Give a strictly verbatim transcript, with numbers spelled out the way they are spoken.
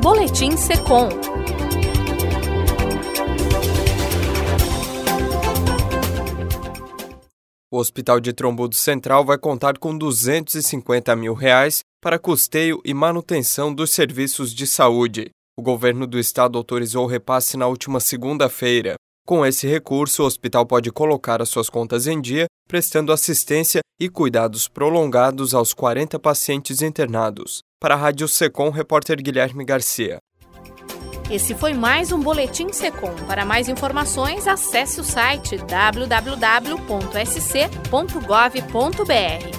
Boletim Secom. O Hospital de Trombudo Central vai contar com duzentos e cinquenta mil reais para custeio e manutenção dos serviços de saúde. O governo do estado autorizou o repasse na última segunda-feira. Com esse recurso, o hospital pode colocar as suas contas em dia, prestando assistência e cuidados prolongados aos quarenta pacientes internados. Para a Rádio Secom, repórter Guilherme Garcia. Esse foi mais um Boletim Secom. Para mais informações, acesse o site w w w ponto s c ponto gov ponto b r.